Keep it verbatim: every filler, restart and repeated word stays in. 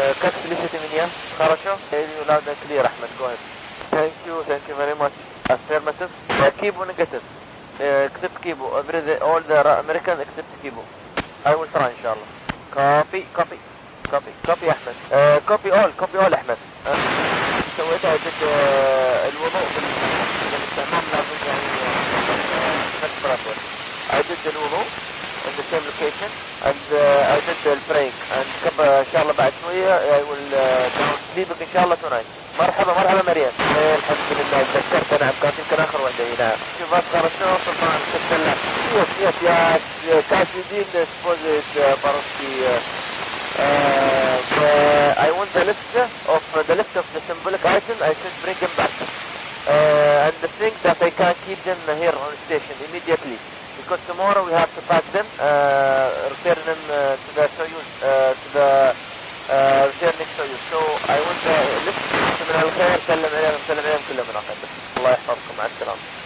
как слышите меня? Хорошо? You loud and clear, Ahmed. Go ahead. Thank you, thank you very much. Affirmative. Uh, Kibo negative. Uh, except Kibo. Every, all the American except Kibo. I will try inshallah. Copy, copy, copy, copy Ahmed. Uh, copy all, copy all Ahmed. Uh, سويت عدة الوضوء بالاستعمال لازم يعني نفس براسه. I did the الوضوء in the same location and uh, I did the praying and كب ان شاء الله بعد شوية I will uh, sleepك ان شاء الله tonight. مرحبا مرحبا مريم. ايه الحمد لله تذكرت نعم كانت يمكن اخر واحدة نعم. شوف اصغر الشهر طبعا تتكلم. يس يس يا كاسدين سبوزيت بارسكي. Uh, the, I want the list of uh, the list of the symbolic items. I should bring them back, uh, and the thing that I can't keep them here on station immediately because tomorrow we have to pack them, uh, return them uh, to the Soyuz, uh, to the uh, returning Soyuz. So I want the list. من الخير سلم عليهم سلم عليهم كلهم من أخذ. الله يحفظكم مع السلامة.